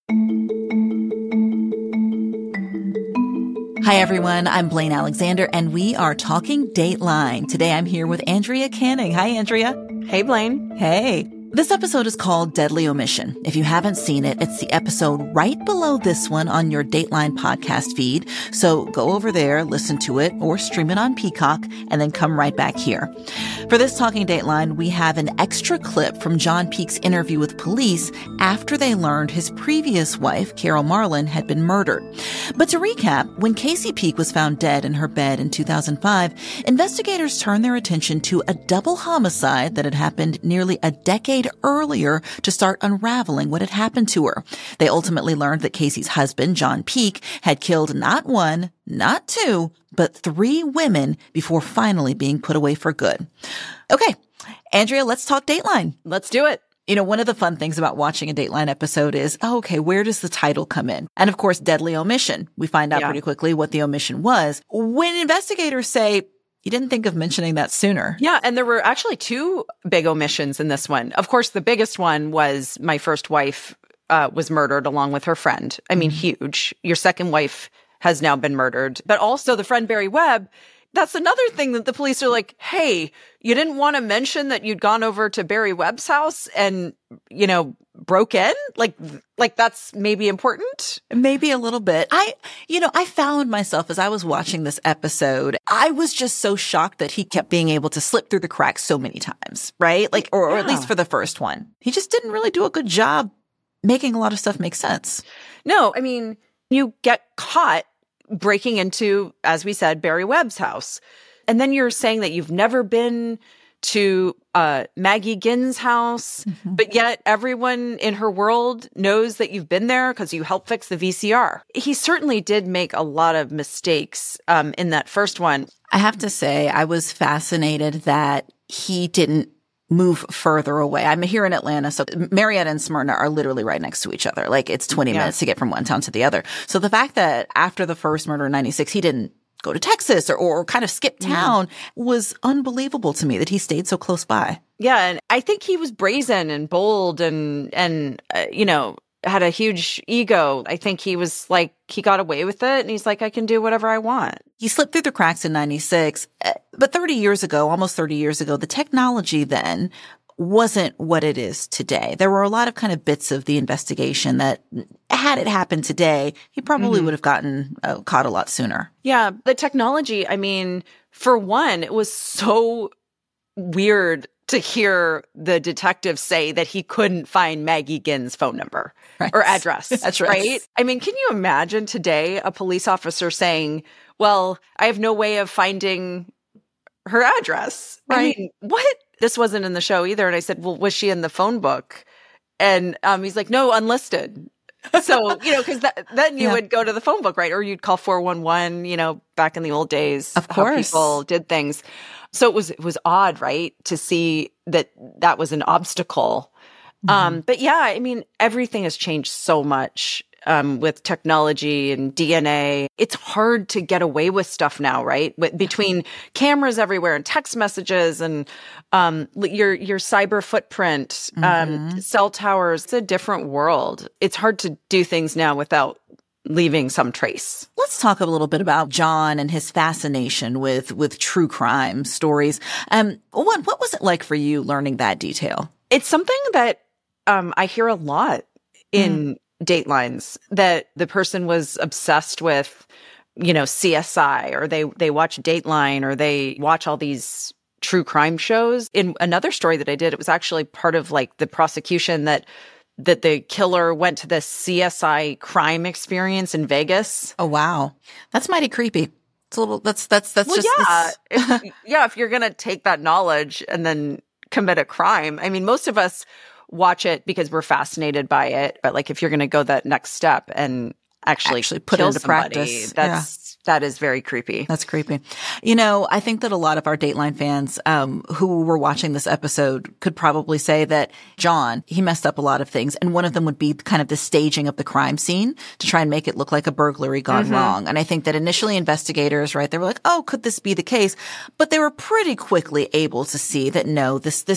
Hi, everyone. I'm Blaine Alexander, and we are talking Dateline. Today, I'm here with Andrea Canning. Hi, Andrea. Hey, Blaine. Hey. This episode is called Deadly Omission. If you haven't seen it, it's the episode right below this one on your Dateline podcast feed. So go over there, listen to it, or stream it on Peacock, and then come right back here. For this Talking Dateline, we have an extra clip from John Peake's interview with police after they learned his previous wife, Carol Marlin, had been murdered. But to recap, when Casey Peake was found dead in her bed in 2005, investigators turned their attention to a double homicide that had happened nearly a decade earlier to start unraveling what had happened to her. They ultimately learned that Casey's husband, John Peake, had killed not one, not two, but 3 women before finally being put away for good. Okay, Andrea, let's talk Dateline. Let's do it. You know, one of the fun things about watching a Dateline episode is, where does the title come in? And of course, Deadly Omission. We find out pretty quickly what the omission was. When investigators say, you didn't think of mentioning that sooner. Yeah, and there were actually 2 big omissions in this one. Of course, the biggest one was my first wife was murdered along with her friend. I mean, huge. Your second wife has now been murdered. But also the friend Barry Webb, that's another thing that the police are like, hey, you didn't want to mention that you'd gone over to Barry Webb's house and, broke in? Like that's maybe important? Maybe a little bit. I found myself as I was watching this episode, I was just so shocked that he kept being able to slip through the cracks so many times, right? Or at least for the first one. He just didn't really do a good job making a lot of stuff make sense. No, I mean, you get caught breaking into, as we said, Barry Webb's house. And then you're saying that you've never been to Maggie Ginn's house, but yet everyone in her world knows that you've been there because you helped fix the VCR. He certainly did make a lot of mistakes in that first one. I have to say, I was fascinated that he didn't move further away. I'm here in Atlanta, so Marietta and Smyrna are literally right next to each other. Like, it's 20 minutes to get from one town to the other. So the fact that after the first murder in 96, he didn't go to Texas or kind of skip town was unbelievable to me that he stayed so close by. Yeah, and I think he was brazen and bold and had a huge ego. I think he was like, he got away with it and he's like, I can do whatever I want. He slipped through the cracks in 96, but 30 years ago, almost 30 years ago, the technology then wasn't what it is today. There were a lot of kind of bits of the investigation that had it happened today, he probably would have gotten caught a lot sooner. Yeah. The technology, I mean, for one, it was so weird to hear the detective say that he couldn't find Maggie Ginn's phone number or address. That's right. I mean, can you imagine today a police officer saying, well, I have no way of finding her address? Right. I mean, what? This wasn't in the show either. And I said, well, was she in the phone book? And he's like, no, unlisted. So, because then you would go to the phone book, right? Or you'd call 411, back in the old days. Of course. How people did things. So it was odd, right? To see that was an obstacle. But yeah, I mean, everything has changed so much with technology and DNA. It's hard to get away with stuff now, right? Between cameras everywhere and text messages and your cyber footprint, cell towers, it's a different world. It's hard to do things now without leaving some trace. Let's talk a little bit about John and his fascination with true crime stories. What was it like for you learning that detail? It's something that I hear a lot in Datelines, that the person was obsessed with, CSI, or they watch Dateline, or they watch all these true crime shows. In another story that I did, it was actually part of like the prosecution that the killer went to the CSI crime experience in Vegas. Oh, wow. That's mighty creepy. It's a little, that's just. Yeah. If you're going to take that knowledge and then commit a crime, I mean, most of us watch it because we're fascinated by it. But like, if you're going to go that next step and actually put kill it into somebody, practice, that is very creepy. That's creepy. I think that a lot of our Dateline fans who were watching this episode could probably say that John, he messed up a lot of things. And one of them would be kind of the staging of the crime scene to try and make it look like a burglary gone wrong. And I think that initially investigators, right, they were like, oh, could this be the case? But they were pretty quickly able to see that no, this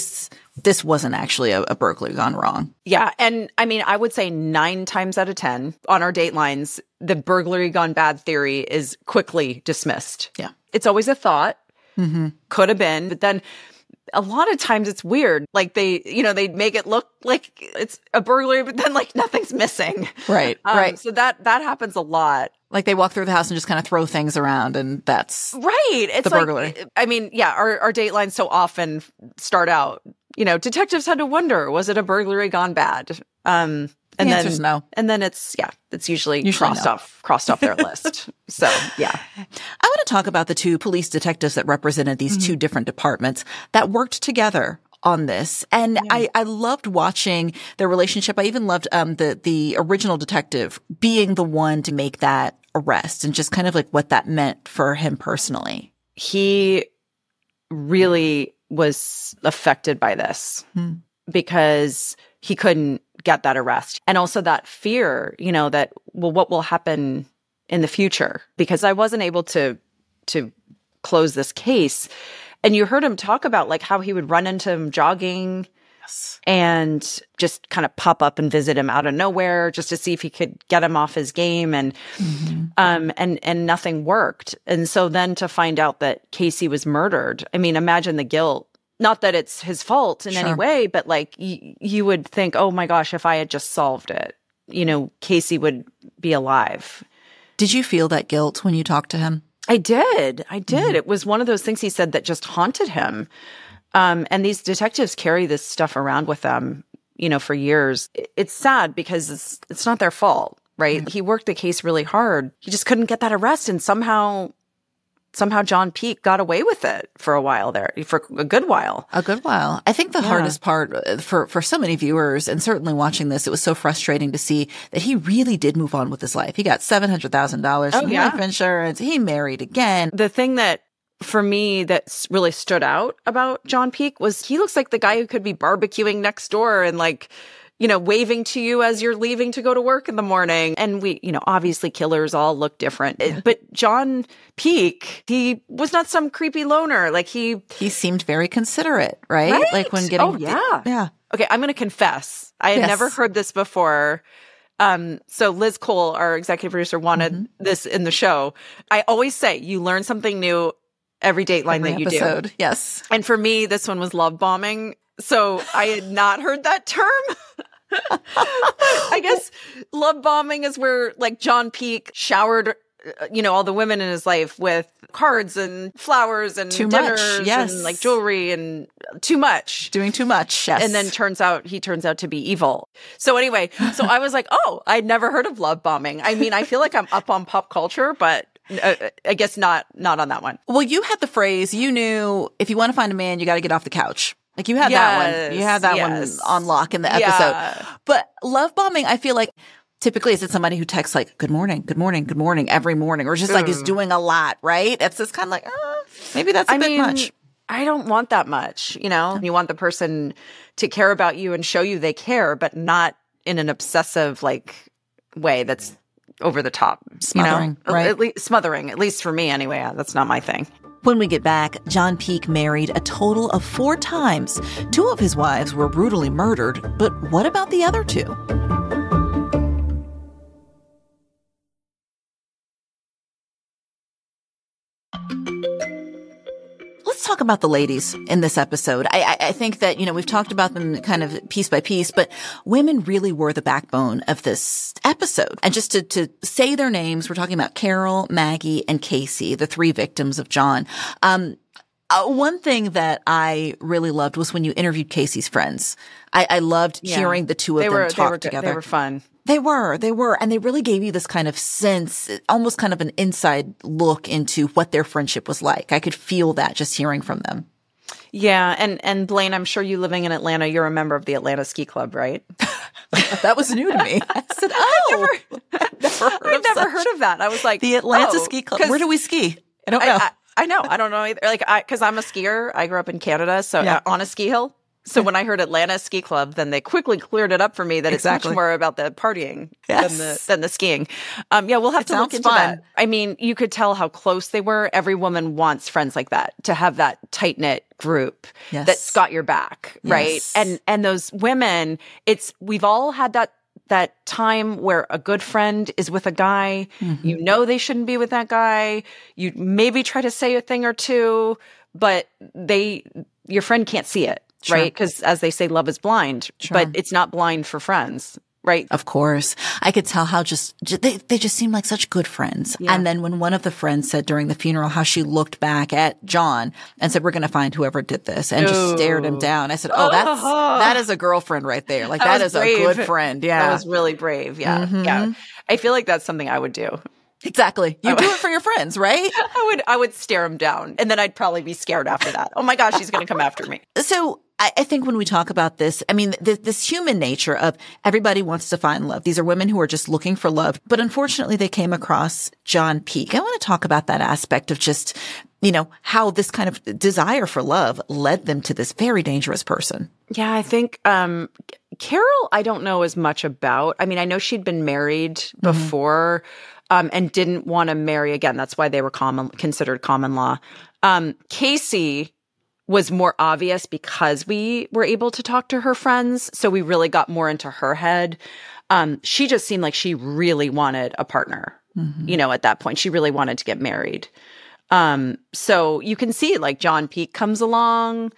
this wasn't actually a burglary gone wrong. Yeah. And I mean, I would say 9 times out of 10 on our Datelines, the burglary gone bad theory is quickly dismissed. Yeah. It's always a thought. Could have been. But then a lot of times it's weird. Like they make it look like it's a burglary, but then like nothing's missing. Right. Right. So that happens a lot. Like they walk through the house and just kind of throw things around, and that's It's the burglary. I mean, yeah, our Datelines so often start out, detectives had to wonder, was it a burglary gone bad? And the then answer's no. And then it's usually crossed no. off their list. So, yeah. I want to talk about the 2 police detectives that represented these 2 different departments that worked together on this. And I loved watching their relationship. I even loved the original detective being the one to make that arrest and just kind of like what that meant for him personally. He really was affected by this because he couldn't get that arrest. And also that fear, that, well, what will happen in the future? Because I wasn't able to close this case. And you heard him talk about like how he would run into him jogging and just kind of pop up and visit him out of nowhere just to see if he could get him off his game. And and nothing worked. And so then to find out that Casey was murdered, I mean, imagine the guilt. Not that it's his fault in any way, but like you would think, oh my gosh, if I had just solved it, Casey would be alive. Did you feel that guilt when you talked to him? I did. It was one of those things he said that just haunted him. And these detectives carry this stuff around with them, for years. It's sad because it's not their fault, right? He worked the case really hard. He just couldn't get that arrest, and somehow John Peake got away with it for a while there, for a good while. I think the hardest part for so many viewers, and certainly watching this, it was so frustrating to see that he really did move on with his life. He got $700,000 from life insurance. He married again. The thing that, for me, that really stood out about John Peake was he looks like the guy who could be barbecuing next door and like, waving to you as you're leaving to go to work in the morning. And we, obviously killers all look different. But John Peake, he was not some creepy loner. Like he seemed very considerate, right? Like when getting... Oh, yeah. Yeah. Okay, I'm going to confess. I had never heard this before. So Liz Cole, our executive producer, wanted this in the show. I always say you learn something new every Dateline that you do. Yes. And for me, this one was love bombing. So I had not heard that term. I guess love bombing is where like John Peake showered, all the women in his life with cards and flowers and dinners and like jewelry and too much. Doing too much, yes. And then he turns out to be evil. So anyway, I was like, oh, I'd never heard of love bombing. I mean, I feel like I'm up on pop culture, but I guess not on that one. Well, you had the phrase, you knew if you want to find a man, you got to get off the couch. Like you had that one. You had that one on lock in the episode. Yeah. But love bombing, I feel like typically is it somebody who texts like, good morning, good morning, good morning, every morning, or just like is doing a lot, right? It's just kind of like, maybe that's a bit much. I don't want that much, You want the person to care about you and show you they care, but not in an obsessive like way that's over the top. Smothering, right? Smothering, at least for me anyway. That's not my thing. When we get back, John Peake married a total of 4 times. 2 of his wives were brutally murdered, but what about the other 2? Let's talk about the ladies in this episode. I think that, we've talked about them kind of piece by piece, but women really were the backbone of this episode. And just to say their names, we're talking about Carol, Maggie, and Casey, the 3 victims of John. One thing that I really loved was when you interviewed Casey's friends. I loved hearing the 2 of them talk together. They were fun. They were. And they really gave you this kind of sense, almost kind of an inside look into what their friendship was like. I could feel that just hearing from them. Yeah. And Blaine, I'm sure you living in Atlanta, you're a member of the Atlanta Ski Club, right? That was new to me. I said, I've never heard of that. I was like, the Atlanta Ski Club. Where do we ski? I don't know. I know. I don't know either. Like, because I'm a skier. I grew up in Canada, so on a ski hill. So when I heard Atlanta Ski Club, then they quickly cleared it up for me that it's much more about the partying than the skiing. Yeah, we'll have to look into that. I mean, you could tell how close they were. Every woman wants friends like that, to have that tight-knit group that's got your back, right? And those women, we've all had that time where a good friend is with a guy, you know they shouldn't be with that guy, you maybe try to say a thing or two, but your friend can't see it, right? Because as they say, love is blind, but it's not blind for friends. Right. Of course. I could tell how they just seemed like such good friends. Yeah. And then when one of the friends said during the funeral how she looked back at John and said, we're going to find whoever did this, and just stared him down. I said, that is a girlfriend right there. Like that is brave. A good friend. Yeah. That was really brave. Yeah. Mm-hmm. Yeah. I feel like that's something I would do. Exactly. You do it for your friends, right? I would stare him down, and then I'd probably be scared after that. Oh my gosh, he's going to come after me. So I think when we talk about this, I mean, this human nature of everybody wants to find love. These are women who are just looking for love. But unfortunately, they came across John Peake. I want to talk about that aspect of just, how this kind of desire for love led them to this very dangerous person. Yeah, I think Carol, I don't know as much about. I mean, I know she'd been married before and didn't want to marry again. That's why they were considered common law. Casey was more obvious because we were able to talk to her friends. So we really got more into her head. She just seemed like she really wanted a partner, at that point. She really wanted to get married. So you can see like John Peake comes along,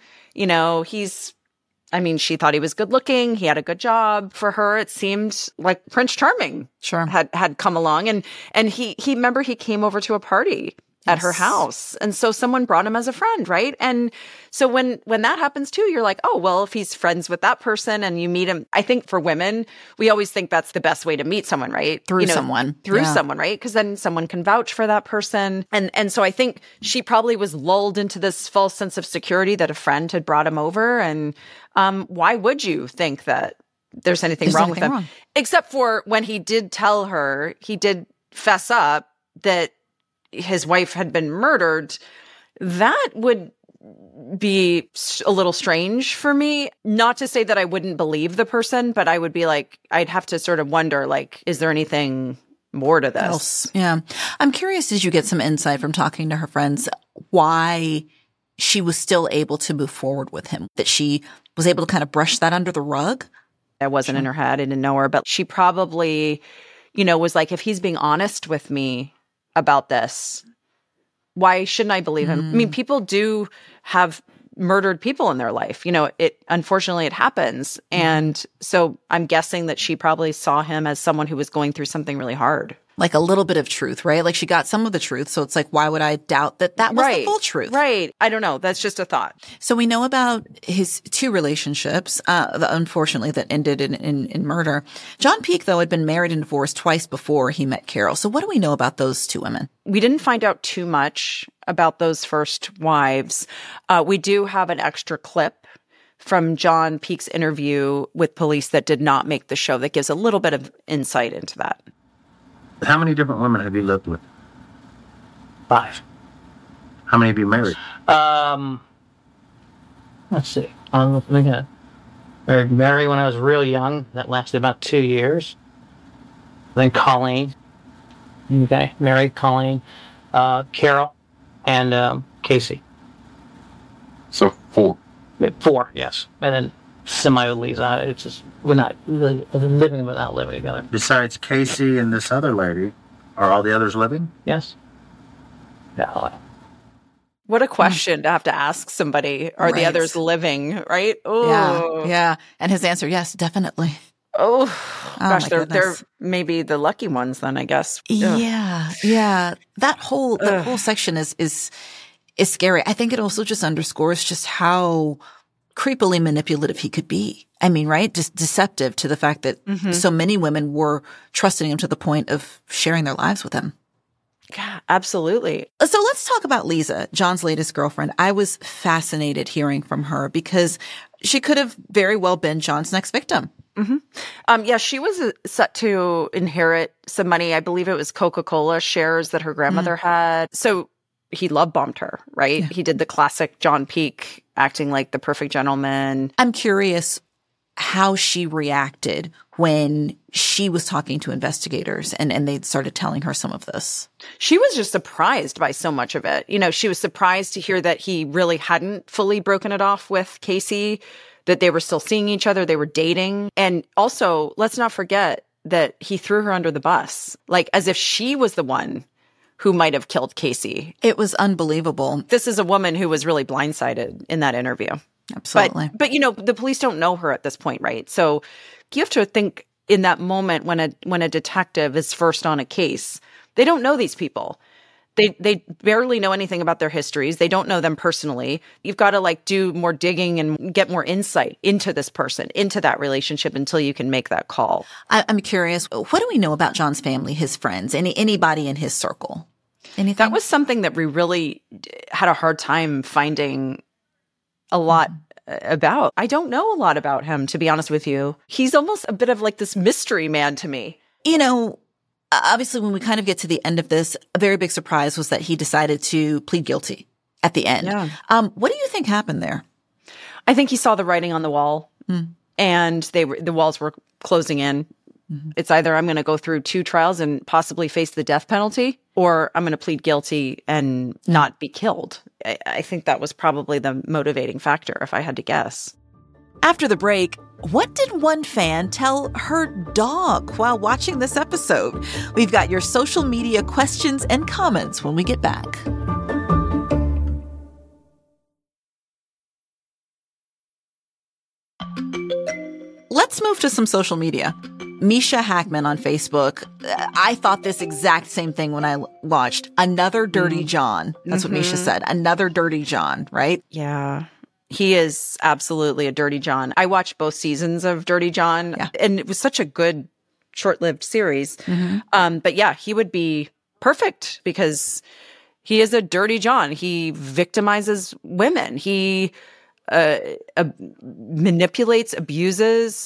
she thought he was good looking. He had a good job. For her, it seemed like Prince Charming had come along. And he remember he came over to a party at her house. And so someone brought him as a friend, right? And so when that happens too, you're like, oh, well, if he's friends with that person and you meet him, I think for women, we always think that's the best way to meet someone, right? Through someone, right? Because then someone can vouch for that person. And so I think she probably was lulled into this false sense of security that a friend had brought him over. And why would you think that there's anything wrong with him? Except for when he did tell her, he did fess up that his wife had been murdered. That would be a little strange for me. Not to say that I wouldn't believe the person, but I would be like, I'd have to sort of wonder, like, is there anything more to this? Else? Yeah. I'm curious, did you get some insight from talking to her friends why she was still able to move forward with him? That she was able to kind of brush that under the rug? That wasn't in her head. I didn't know her, but she probably, was like, if he's being honest with me about this, why shouldn't I believe him? I mean, people do have murdered people in their life. Unfortunately it happens. And so I'm guessing that she probably saw him as someone who was going through something really hard. Like a little bit of truth, right? Like she got some of the truth. So it's like, why would I doubt that was the full truth? Right. I don't know. That's just a thought. So we know about his two relationships, unfortunately, that ended in murder. John Peake, though, had been married and divorced twice before he met Carol. So what do we know about those two women? We didn't find out too much about those first wives. We do have an extra clip from John Peake's interview with police that did not make the show that gives a little bit of insight into that. How many different women have you lived with? 5. How many have you married? Let's see. I married Mary when I was real young. That lasted about 2 years. Then Colleen. Okay. Mary, Colleen, Carol, and Casey. So 4. 4, yes. And then semi-Lisa. It's just, we're not really living without living together. Besides Casey and this other lady, are all the others living? Yes. Yeah. What a question to have to ask somebody. Are the others living, right? Oh. Yeah. And his answer, yes, definitely. Oh gosh, they're maybe the lucky ones then, I guess. Yeah. That whole section is scary. I think it also just underscores just how creepily manipulative he could be. I mean, right? Just deceptive to the fact that so many women were trusting him to the point of sharing their lives with him. Yeah, absolutely. So let's talk about Lisa, John's latest girlfriend. I was fascinated hearing from her because she could have very well been John's next victim. Yeah, she was set to inherit some money. I believe it was Coca-Cola shares that her grandmother had. So he love bombed her, right? Yeah. He did the classic John Peake acting like the perfect gentleman. I'm curious how she reacted when she was talking to investigators and they started telling her some of this. She was just surprised by so much of it. You know, she was surprised to hear that he really hadn't fully broken it off with Casey, that they were still seeing each other, they were dating. And also, let's not forget that he threw her under the bus, like as if she was the one who might have killed Casey. It was unbelievable. This is a woman who was really blindsided in that interview. Absolutely. But you know, the police don't know her at this point, right? So you have to think in that moment when a detective is first on a case, they don't know these people. They barely know anything about their histories. They don't know them personally. You've got to like do more digging and get more insight into this person, into that relationship until you can make that call. I'm curious, what do we know about John's family, his friends, anybody in his circle? Anything? That was something that we really had a hard time finding a lot about. I don't know a lot about him, to be honest with you. He's almost a bit of like this mystery man to me. You know, obviously, when we kind of get to the end of this, a very big surprise was that he decided to plead guilty at the end. Yeah. What do you think happened there? I think he saw the writing on the wall, and the walls were closing in. Mm-hmm. It's either I'm going to go through 2 trials and possibly face the death penalty, or I'm going to plead guilty and not be killed. I think that was probably the motivating factor, if I had to guess. After the break, what did one fan tell her dog while watching this episode? We've got your social media questions and comments when we get back. Let's move to some social media. Misha Hackman on Facebook. I thought this exact same thing when I watched Another Dirty John. That's what Misha said. Another Dirty John, right? Yeah. He is absolutely a Dirty John. I watched both seasons of Dirty John, and it was such a good, short-lived series. But yeah, he would be perfect because he is a Dirty John. He victimizes women. He manipulates, abuses,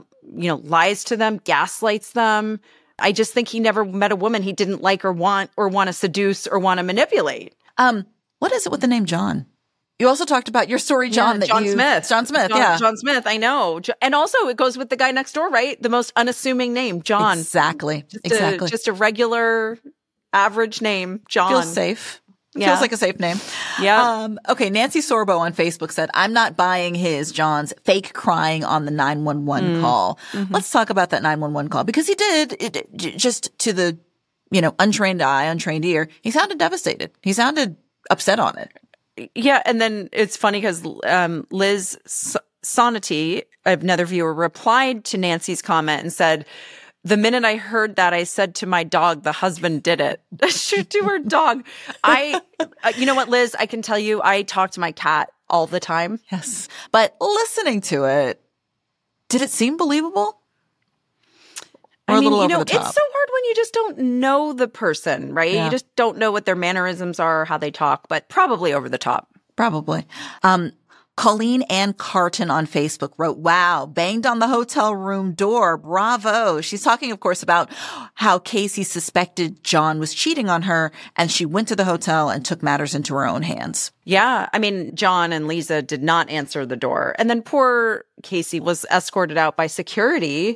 lies to them, gaslights them. I just think he never met a woman he didn't like or want to seduce or want to manipulate. What is it with the name John? You also talked about your story, John. Smith. John Smith, John Smith, I know. And also it goes with the guy next door, right? The most unassuming name, John. Exactly. Just a regular, average name, John. Feels safe. Yeah. Feels like a safe name. Yeah. Okay, Nancy Sorbo on Facebook said, I'm not buying John's fake crying on the 911 call. Let's talk about that 911 call because he did, just to the, untrained eye, untrained ear, he sounded devastated. He sounded upset on it. Yeah, and then it's funny because Liz Sonity, another viewer, replied to Nancy's comment and said, the minute I heard that, I said to my dog, the husband did it. To her dog. You know what, Liz? I can tell you, I talk to my cat all the time. Yes. But listening to it, did it seem believable? Or a little over the top? It's so hard when you just don't know the person, right? Yeah. You just don't know what their mannerisms are, how they talk, but probably over the top. Probably. Colleen Ann Carton on Facebook wrote, wow, banged on the hotel room door. Bravo. She's talking, of course, about how Casey suspected John was cheating on her, and she went to the hotel and took matters into her own hands. Yeah. I mean, John and Lisa did not answer the door. And then poor Casey was escorted out by security.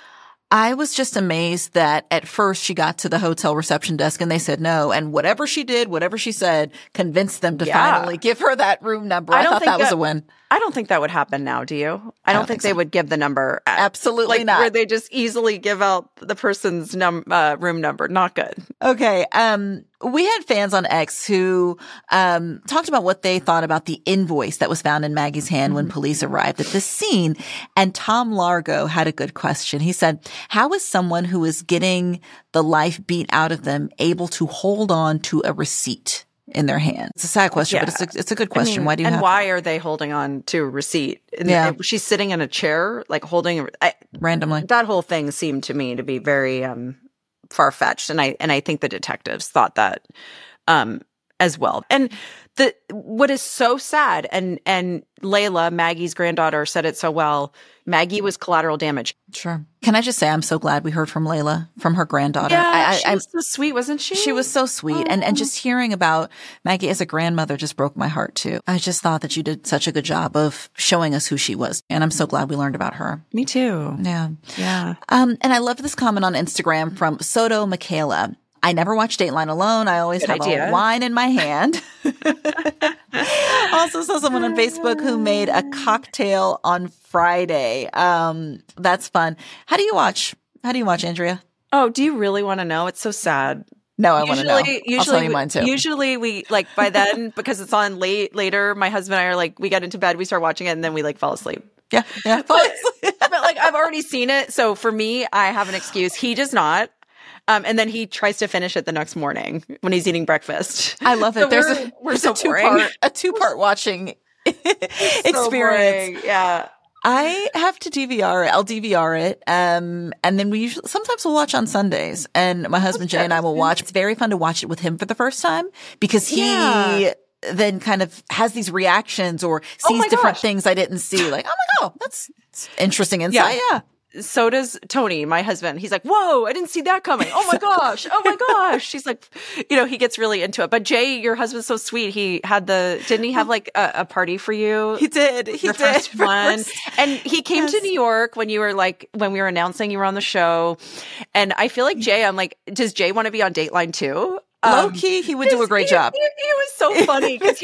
I was just amazed that at first she got to the hotel reception desk and they said no. And whatever she did, whatever she said, convinced them to finally give her that room number. I thought that was a win. I don't think that would happen now, do you? I don't think they would give the number. Absolutely not. Where they just easily give out the person's room number. Not good. Okay. We had fans on X who talked about what they thought about the invoice that was found in Maggie's hand when police arrived at the scene. And Tom Largo had a good question. He said, how is someone who is getting the life beat out of them able to hold on to a receipt in their hand? It's a sad question, but it's a good question. Why do you why are they holding on to a receipt? She's sitting in a chair, like holding randomly. That whole thing seemed to me to be very far-fetched, and I think the detectives thought that as well. And what is so sad, and Layla, Maggie's granddaughter, said it so well, Maggie was collateral damage. Sure. Can I just say I'm so glad we heard from Layla, from her granddaughter. Yeah, she was so sweet, wasn't she? She was so sweet. And just hearing about Maggie as a grandmother just broke my heart too. I just thought that you did such a good job of showing us who she was. And I'm so glad we learned about her. Me too. Yeah. Yeah. And I loved this comment on Instagram from Soto Michaela. I never watch Dateline alone. I always have a wine in my hand. Also saw someone on Facebook who made a cocktail on Friday. That's fun. How do you watch, Andrea? Oh, do you really want to know? It's so sad. No, I want to know. I'll tell you mine too. Usually we like by then, because it's on later, my husband and I are like, we get into bed, we start watching it, and then we like fall asleep. Yeah. But like I've already seen it. So for me, I have an excuse. He does not. And then he tries to finish it the next morning when he's eating breakfast. I love it. So There's a two-part watching experience. So yeah. I have to DVR it. I'll DVR it. And then sometimes we'll watch on Sundays, and my husband Jay and I will watch. It's very fun to watch it with him for the first time, because he then kind of has these reactions or sees different things I didn't see. Like, oh my God, that's interesting insight. Yeah. So does Tony, my husband. He's like, whoa, I didn't see that coming. Oh my gosh. Oh my gosh. She's like, he gets really into it. But Jay, your husband's so sweet. He had didn't he have like a party for you? He did. He did. First one. And he came to New York when we were announcing you were on the show. And I feel like Jay, I'm like, does Jay want to be on Dateline too? Low key, he would do a great job. He was so funny because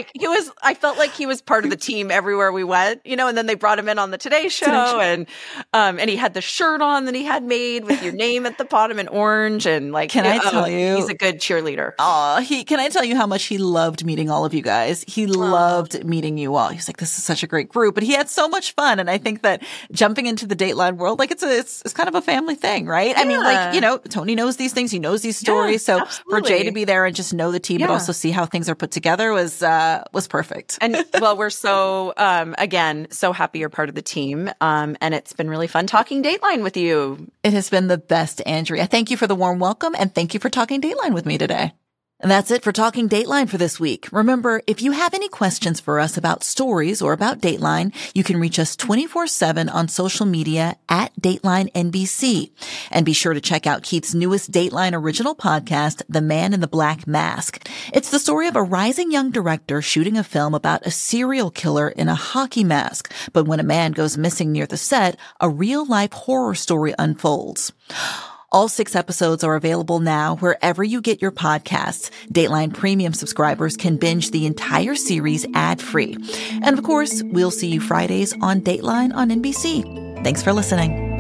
I felt like he was part of the team everywhere we went, and then they brought him in on the Today Show, and he had the shirt on that he had made with your name at the bottom in orange, and like, can I tell you, he's a good cheerleader. Can I tell you how much he loved meeting all of you guys? He loved meeting you all. He's like, this is such a great group, but he had so much fun. And I think that jumping into the Dateline world, like it's kind of a family thing, right? Yeah. I mean, like, Tony knows these things, he knows these stories. So absolutely. For Jay to be there and just know the team, but also see how things are put together was perfect. And well, we're so again so happy you're part of the team, and it's been really fun talking Dateline with you. It has been the best, Andrea. Thank you for the warm welcome, and thank you for talking Dateline with me today. And that's it for Talking Dateline for this week. Remember, if you have any questions for us about stories or about Dateline, you can reach us 24/7 on social media at Dateline NBC. And be sure to check out Keith's newest Dateline original podcast, The Man in the Black Mask. It's the story of a rising young director shooting a film about a serial killer in a hockey mask. But when a man goes missing near the set, a real-life horror story unfolds. All 6 episodes are available now wherever you get your podcasts. Dateline Premium subscribers can binge the entire series ad-free. And of course, we'll see you Fridays on Dateline on NBC. Thanks for listening.